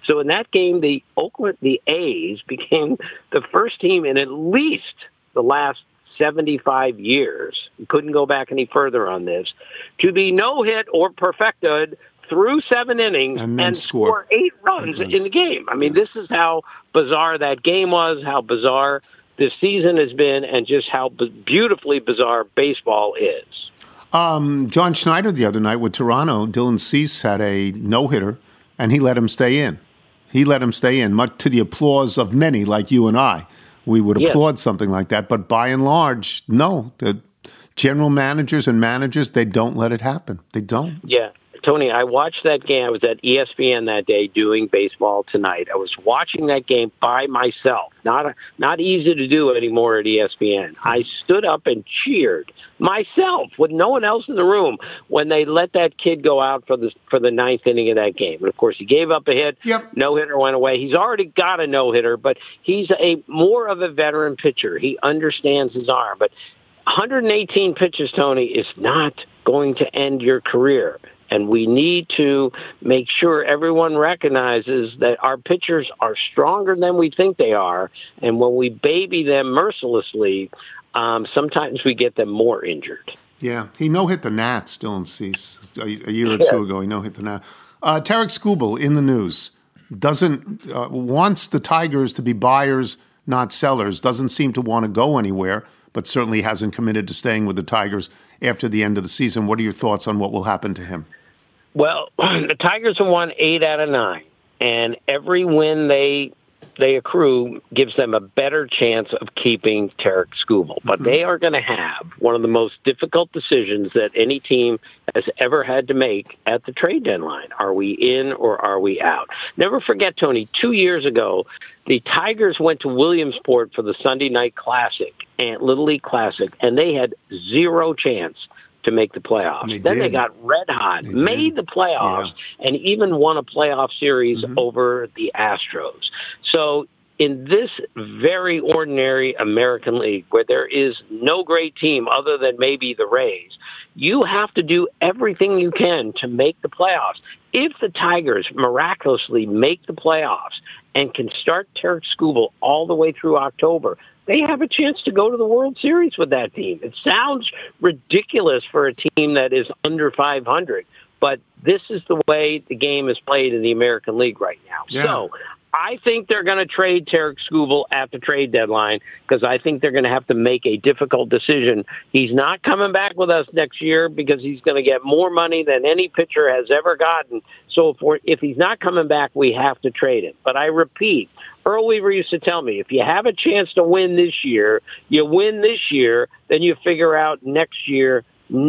So in that game, the A's became the first team in at least the last 75 years, couldn't go back any further on this, to be no-hit or perfected through 7 innings and score 8 runs in the game. I mean, this is how bizarre that game was, how bizarre this season has been, and just how beautifully bizarre baseball is. John Schneider the other night with Toronto, Dylan Cease had a no-hitter, and he let him stay in. Much to the applause of many like you and I. We would applaud something like that, but by and large, no. The general managers and managers, they don't let it happen. They don't. Yeah. Tony, I watched that game. I was at ESPN that day doing Baseball Tonight. I was watching that game by myself. Not easy to do anymore at ESPN. I stood up and cheered myself with no one else in the room when they let that kid go out for the 9th inning of that game. And of course, he gave up a hit. Yep. No hitter went away. He's already got a no hitter, but he's more of a veteran pitcher. He understands his arm, but 118 pitches, Tony, is not going to end your career. And we need to make sure everyone recognizes that our pitchers are stronger than we think they are. And when we baby them mercilessly, sometimes we get them more injured. Yeah, he no-hit the Nats, Dylan Cease, a year or two ago. He no-hit the Nats. Tarek Skubal in the news wants the Tigers to be buyers, not sellers. Doesn't seem to want to go anywhere, but certainly hasn't committed to staying with the Tigers after the end of the season. What are your thoughts on what will happen to him? Well, the Tigers have won 8 out of 9, and every win they accrue gives them a better chance of keeping Tarek Skubal. But they are going to have one of the most difficult decisions that any team has ever had to make at the trade deadline. Are we in or are we out? Never forget, Tony, 2 years ago, the Tigers went to Williamsport for the Sunday Night Classic, and Little League Classic, and they had 0 chance to make the playoffs. They got red hot, made the playoffs, and even won a playoff series over the Astros. So in this very ordinary American League, where there is no great team other than maybe the Rays, you have to do everything you can to make the playoffs. If the Tigers miraculously make the playoffs and can start Tarek Skubal all the way through October, they have a chance to go to the World Series with that team. It sounds ridiculous for a team that is under 500, but this is the way the game is played in the American League right now. Yeah. So I think they're going to trade Tarek Skubal at the trade deadline because I think they're going to have to make a difficult decision. He's not coming back with us next year because he's going to get more money than any pitcher has ever gotten. So if he's not coming back, we have to trade him. But I repeat, Earl Weaver used to tell me, if you have a chance to win this year, you win this year, then you figure out next year.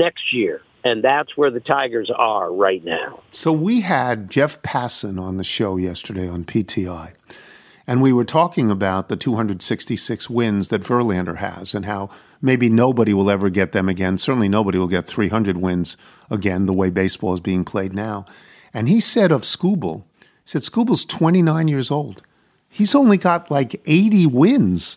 And that's where the Tigers are right now. So we had Jeff Passan on the show yesterday on PTI, and we were talking about the 266 wins that Verlander has and how maybe nobody will ever get them again. Certainly nobody will get 300 wins again the way baseball is being played now. And he said of Skubal, Skubal's 29 years old. He's only got like 80 wins.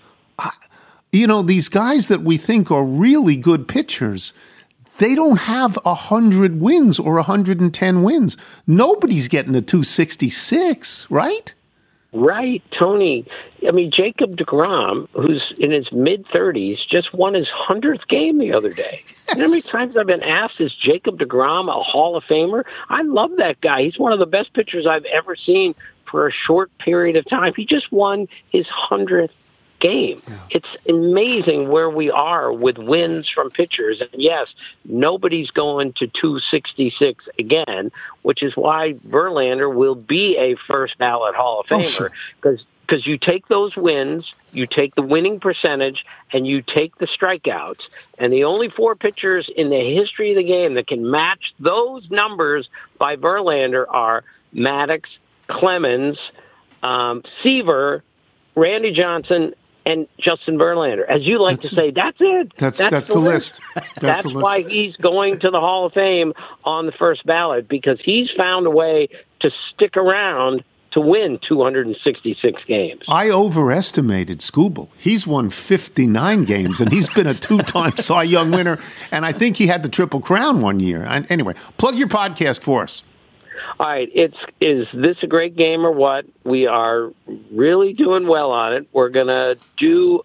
These guys that we think are really good pitchers, they don't have 100 wins or 110 wins. Nobody's getting a 266, right? Right, Tony. I mean, Jacob deGrom, who's in his mid-30s, just won his 100th game the other day. Yes. You know how many times I've been asked, is Jacob deGrom a Hall of Famer? I love that guy. He's one of the best pitchers I've ever seen for a short period of time. He just won his 100th game. Yeah. It's amazing where we are with wins from pitchers. And yes, nobody's going to 266 again, which is why Verlander will be a first ballot Hall of Famer. Because you take those wins, you take the winning percentage, and you take the strikeouts. And the only 4 pitchers in the history of the game that can match those numbers by Verlander are Maddox, Clemens, Seaver, Randy Johnson, and Justin Verlander. As you like to say, that's it. That's the list. That's why he's going to the Hall of Fame on the first ballot, because he's found a way to stick around to win 266 games. I overestimated Skubal. He's won 59 games, and he's been a 2-time Cy Young winner, and I think he had the Triple Crown one year. Anyway, plug your podcast for us. All right, is this a great game or what? We are really doing well on it. We're going to do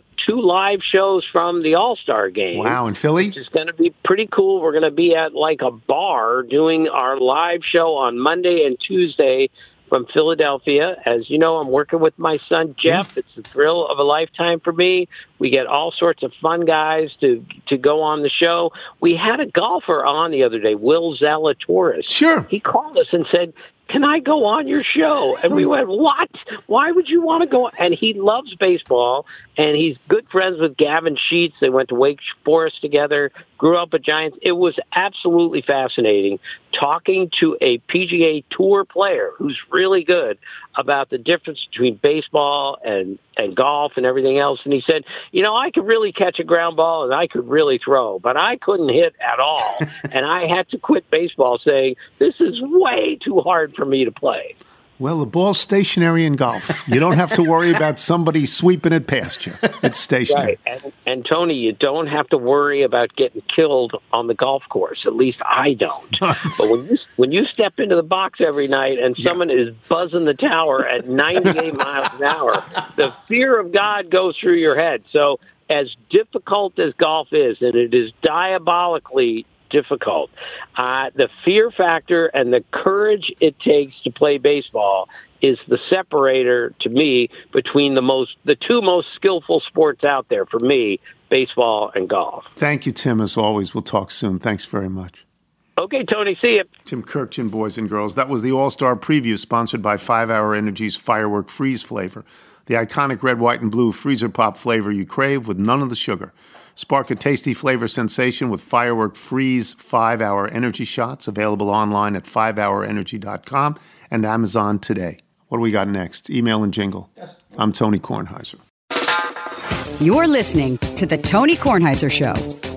2 live shows from the All-Star game. Wow, in Philly? Which is going to be pretty cool. We're going to be at like a bar doing our live show on Monday and Tuesday from Philadelphia. As you know, I'm working with my son, Jeff. It's the thrill of a lifetime for me. We get all sorts of fun guys to go on the show. We had a golfer on the other day, Will Zalatoris. Sure. He called us and said, can I go on your show? And we went, what? Why would you want to go? And he loves baseball, and he's good friends with Gavin Sheets. They went to Wake Forest together, grew up at Giants. It was absolutely fascinating talking to a PGA Tour player who's really good about the difference between baseball and golf and everything else. And he said, I could really catch a ground ball and I could really throw, but I couldn't hit at all. And I had to quit baseball saying, this is way too hard for me to play. Well, the ball's stationary in golf. You don't have to worry about somebody sweeping it past you. It's stationary. Right. And Tony, you don't have to worry about getting killed on the golf course. At least I don't. But when you step into the box every night and someone is buzzing the tower at 98 miles an hour, the fear of God goes through your head. So as difficult as golf is, and it is diabolically difficult, the fear factor and the courage it takes to play baseball is the separator to me between the 2 most skillful sports out there for me, baseball and golf. Thank you, Tim, as always. We'll talk soon. Thanks very much. Okay, Tony, see you. Tim Kurkjian, boys and girls. That was the All-Star Preview sponsored by 5 Hour Energy's Firework Freeze flavor, the iconic red, white, and blue freezer pop flavor you crave with none of the sugar. Spark a tasty flavor sensation with Firework Freeze 5 Hour Energy shots, available online at 5hourenergy.com and Amazon today. What do we got next? Email and jingle. Yes. I'm Tony Kornheiser. You're listening to The Tony Kornheiser Show.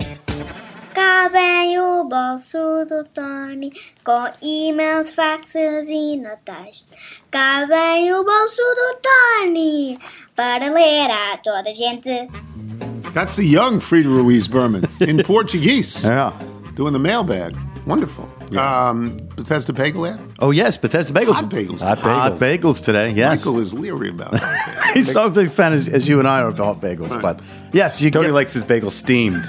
Cabello bolsudo Tony, com e-mails, faxes e notas. Cabello bolsudo Tony, para ler a toda gente. That's the young Frida Ruiz Berman in Portuguese. Yeah. Doing the mailbag. Wonderful. Yeah. Bethesda Bagel ad? Oh, yes, Bethesda Bagels. Hot bagels. Hot bagels today, yes. Michael is leery about hot bagels. He's not a big fan as you and I are of the hot bagels. Right. But yes, Tony likes his bagel steamed.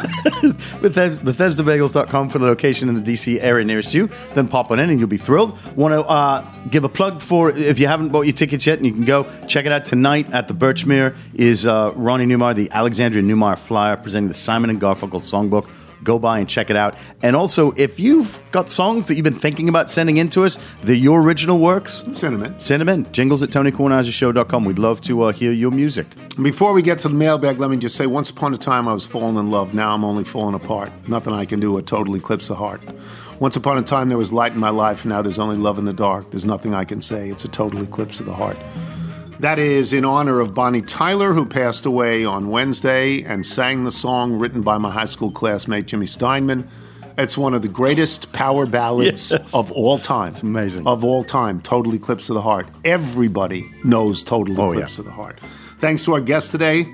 BethesdaBagels.com for the location in the DC area nearest you. Then pop on in and you'll be thrilled. Want to give a plug for, if you haven't bought your tickets yet, and you can go check it out tonight at the Birchmere, is Ronnie Newmeyer, the Alexandria Newmeyer Flyer, presenting the Simon & Garfunkel songbook. Go by and check it out. And also, if you've got songs that you've been thinking about sending in to us, they're your original works, send them in. Send them in. Jingles at TonyKornheiserShow.com. We'd love to hear your music. Before we get to the mailbag, let me just say, once upon a time I was falling in love. Now I'm only falling apart. Nothing I can do, a total eclipse the heart. Once upon a time there was light in my life. Now there's only love in the dark. There's nothing I can say. It's a total eclipse of the heart. That is in honor of Bonnie Tyler, who passed away on Wednesday and sang the song written by my high school classmate, Jimmy Steinman. It's one of the greatest power ballads of all time. It's amazing. Of all time, Total Eclipse of the Heart. Everybody knows Total Eclipse of the Heart. Thanks to our guest today.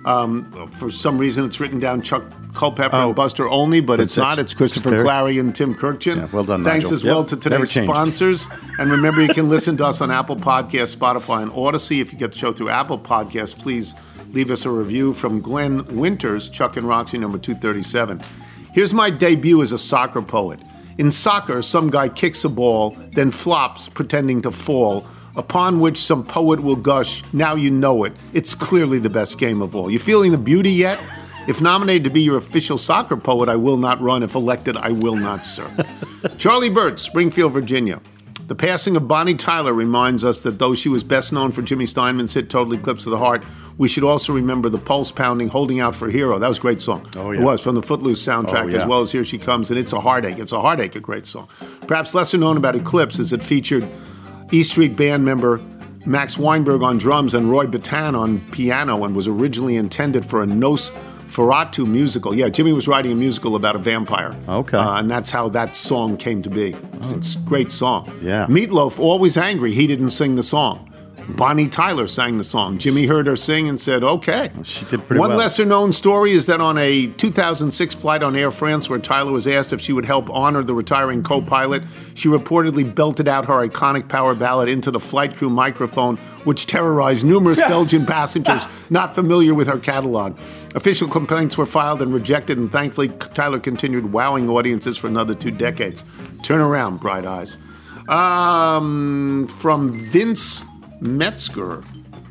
For some reason, it's written down Chuck Culpepper and Buster Olney, but it's not. It's Christopher Clary and Tim Kurkjian. Yeah, well done, Thanks Nigel. as well to today's sponsors. And remember, you can listen to us on Apple Podcasts, Spotify, and Odyssey. If you get the show through Apple Podcasts, please leave us a review from Glenn Winters, Chuck and Roxy, number 237. Here's my debut as a soccer poet. In soccer, some guy kicks a ball, then flops, pretending to fall, upon which some poet will gush, now you know it. It's clearly the best game of all. You feeling the beauty yet? If nominated to be your official soccer poet, I will not run. If elected, I will not serve. Charlie Burt, Springfield, Virginia. The passing of Bonnie Tyler reminds us that though she was best known for Jimmy Steinman's hit Total Eclipse of the Heart, we should also remember the pulse-pounding Holding Out for a Hero. That was a great song. Oh, yeah. It was, from the Footloose soundtrack, as well as Here She Comes, and It's a Heartache. It's a Heartache, a great song. Perhaps lesser known about Eclipse is it featured E Street Band member Max Weinberg on drums and Roy Bittan on piano, and was originally intended for a Nosferatu musical. Yeah, Jimmy was writing a musical about a vampire. Okay. And that's how that song came to be. It's a great song. Yeah. Meatloaf, Always Angry, he didn't sing the song. Bonnie Tyler sang the song. Jimmy heard her sing and said, okay. She did pretty well. One lesser-known story is that on a 2006 flight on Air France where Tyler was asked if she would help honor the retiring co-pilot, she reportedly belted out her iconic power ballad into the flight crew microphone, which terrorized numerous Belgian passengers not familiar with her catalog. Official complaints were filed and rejected, and thankfully, Tyler continued wowing audiences for another 2 decades. Turn around, bright eyes. From Vince Metzger,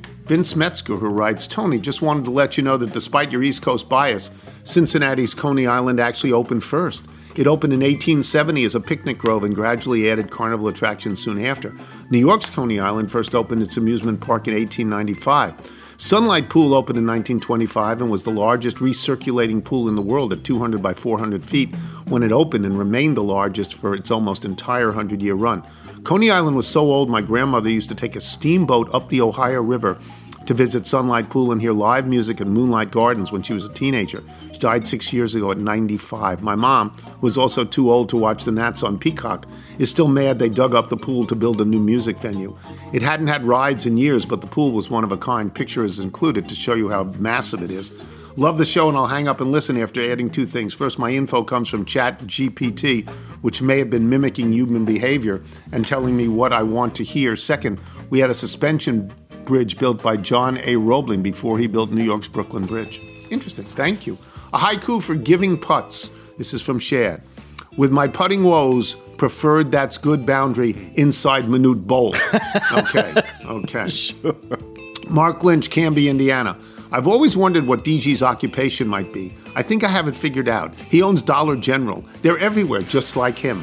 who writes, Tony, just wanted to let you know that despite your East Coast bias, Cincinnati's Coney Island actually opened first. It opened in 1870 as a picnic grove and gradually added carnival attractions soon after. New York's Coney Island first opened its amusement park in 1895. Sunlight Pool opened in 1925 and was the largest recirculating pool in the world at 200 by 400 feet when it opened and remained the largest for its almost entire 100-year run. Coney Island was so old, my grandmother used to take a steamboat up the Ohio River to visit Sunlight Pool and hear live music at Moonlight Gardens when she was a teenager. She died 6 years ago at 95. My mom, who was also too old to watch the Nats on Peacock, is still mad they dug up the pool to build a new music venue. It hadn't had rides in years, but the pool was one of a kind. Picture is included to show you how massive it is. Love the show, and I'll hang up and listen after adding 2 things. First, my info comes from ChatGPT, which may have been mimicking human behavior and telling me what I want to hear. Second, we had a suspension bridge built by John A. Roebling before he built New York's Brooklyn Bridge. Interesting. Thank you. A haiku for giving putts. This is from Shad. With my putting woes, preferred that's good boundary inside minute bowl. Okay. Sure. Mark Lynch, Canby, Indiana. I've always wondered what DG's occupation might be. I think I have it figured out. He owns Dollar General. They're everywhere, just like him.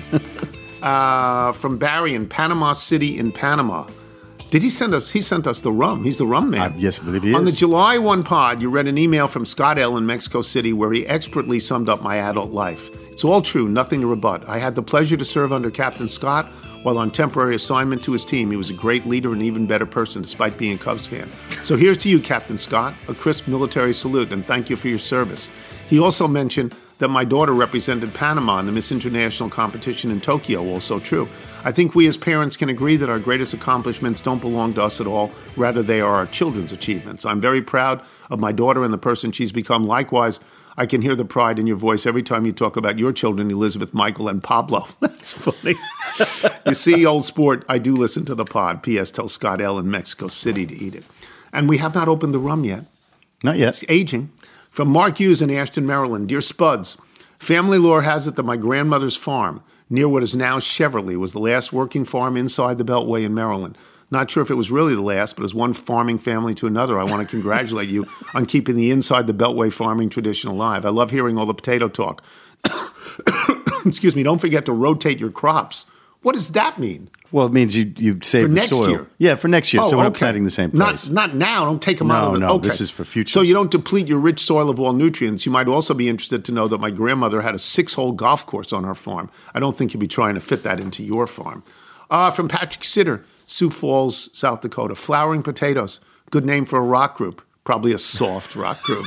From Barry in Panama City in Panama. Did he send us? He sent us the rum. He's the rum man. Yes, I believe he is. On the July 1 pod, you read an email from Scott L. in Mexico City where he expertly summed up my adult life. It's all true, nothing to rebut. I had the pleasure to serve under Captain Scott while on temporary assignment to his team. He was a great leader and an even better person despite being a Cubs fan. So here's to you, Captain Scott, a crisp military salute, and thank you for your service. He also mentioned that my daughter represented Panama in the Miss International competition in Tokyo, also true. I think we as parents can agree that our greatest accomplishments don't belong to us at all, rather they are our children's achievements. I'm very proud of my daughter and the person she's become. Likewise, I can hear the pride in your voice every time you talk about your children, Elizabeth, Michael, and Pablo. That's funny. You see, old sport, I do listen to the pod. P.S. Tell Scott L. in Mexico City to eat it. And we have not opened the rum yet. Not yet. It's aging. From Mark Hughes in Ashton, Maryland. Dear Spuds, family lore has it that my grandmother's farm, near what is now Cheverly, was the last working farm inside the Beltway in Maryland. Not sure if it was really the last, but as one farming family to another, I want to congratulate you on keeping the inside the Beltway farming tradition alive. I love hearing all the potato talk. Excuse me, don't forget to rotate your crops. What does that mean? Well, it means you save the soil. Year. Yeah, for next year. Oh, so we're not okay. planting the same place. Not now. Don't take them out of the... No, okay. this is for future. So you don't deplete your rich soil of all nutrients. You might also be interested to know that my grandmother had a 6-hole golf course on her farm. I don't think you'd be trying to fit that into your farm. From Patrick Sitter, Sioux Falls, South Dakota. Flowering Potatoes. Good name for a rock group. Probably a soft rock group.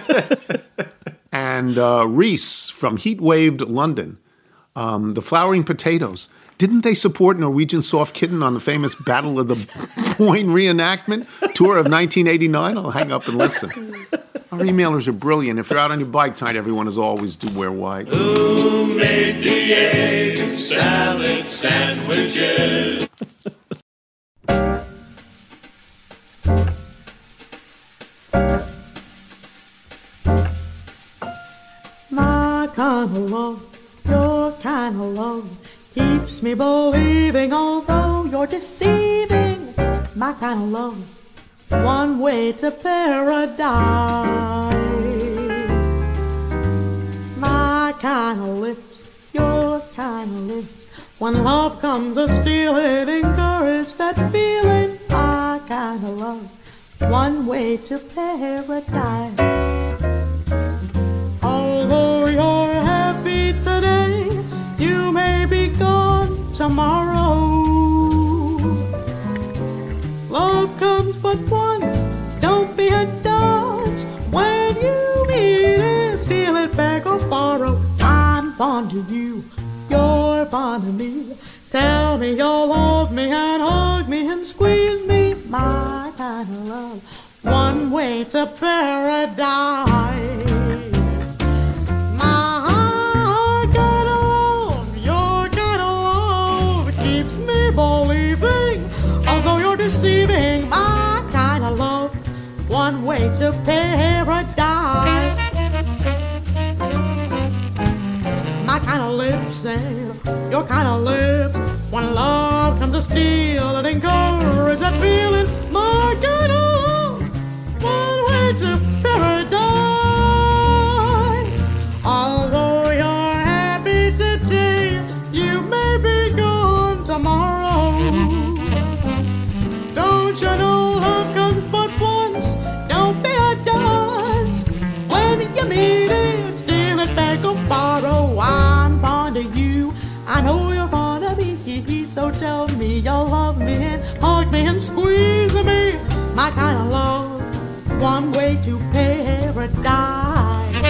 And Reese from Heat-Waved London. The Flowering Potatoes. Didn't they support Norwegian Soft Kitten on the famous Battle of the Boyne reenactment tour of 1989? I'll hang up and listen. Our emailers are brilliant. If you're out on your bike tonight, everyone, as always, do wear white. Who made the egg salad sandwiches? My kind of love, your kind of love keeps me believing, although you're deceiving. My kind of love, one way to paradise. My kind of lips, your kind of lips. When love comes a-stealing, encourage that feeling. My kind of love, one way to paradise. Although you're happy today, you may be gone tomorrow. Love comes but once, don't be a dunce. When you meet it, steal it back or borrow. I'm fond of you, you're fond of me. Tell me you'll love me and hug me and squeeze me. my kind of love. One way to paradise. My kind of love, your kind of love keeps me believing, although you're deceiving. My kind of love, one way to paradise. My kind of lips and your kind of lips. When love comes to steal and encourage that feeling, my kind of love, one way to paradise. Although you're happy today, you may be gone tomorrow. Don't you know love comes but once? Don't be a dunce. When you meet it, steal it back or borrow. I'm fond of you, I know you're fond of me. So tell me you'll love me and hug me and squeeze me. My kind of love, one way to paradise.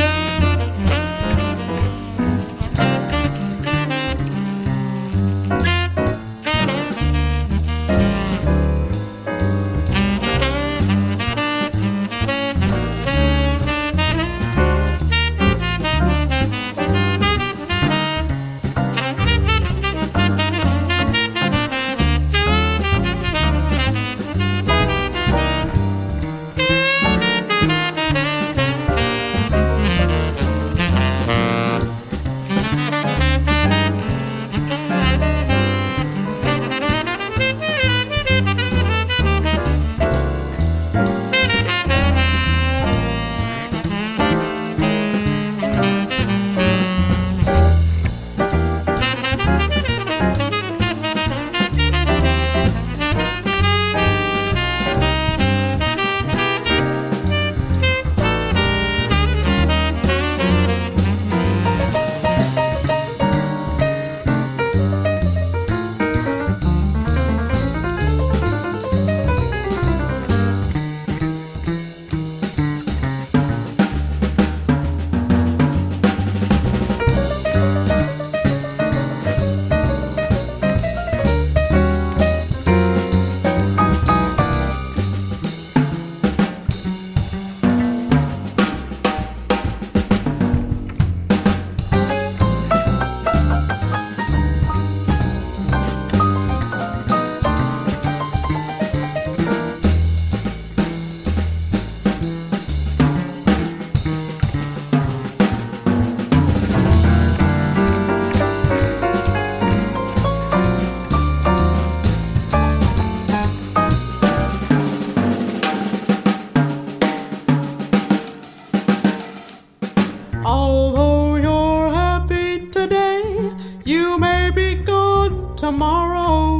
Although you're happy today, you may be gone tomorrow.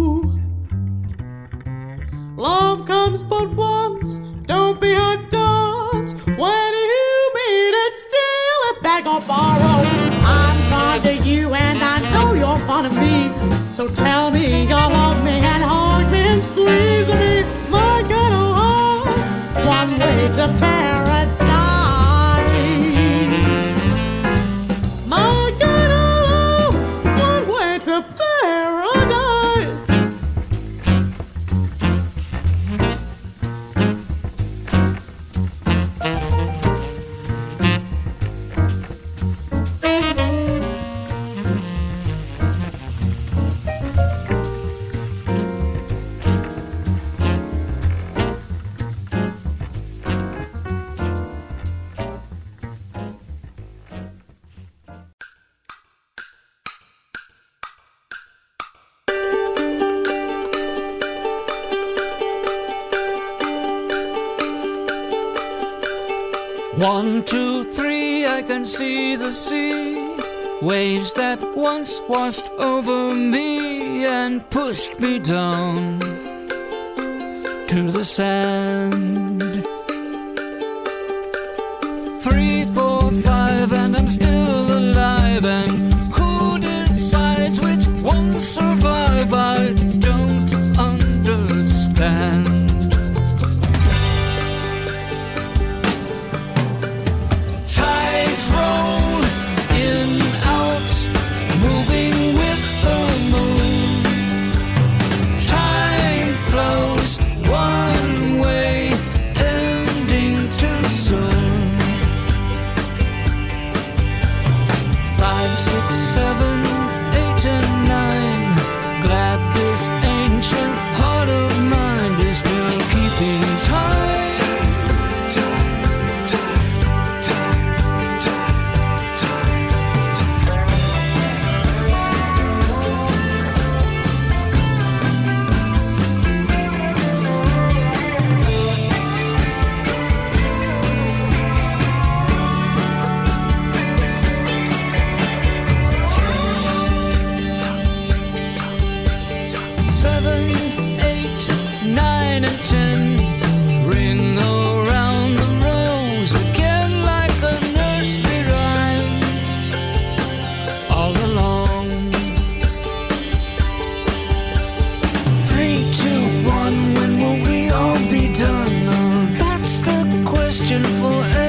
Love comes but once, don't be a dunce. When you meet it, steal it back or borrow. I'm fond of you and I know you're fond of me. So tell me you'll love me and hug me and squeeze me. My kind of love, one way to paradise. My kind of love, one way to paradise. One, two, three, I can see the sea. Waves that once washed over me and pushed me down to the sand. 3, 4, 5, and I'm still alive. And who decides which ones survive? I don't understand. Tides roll in, out, moving with the moon. Time flows. question for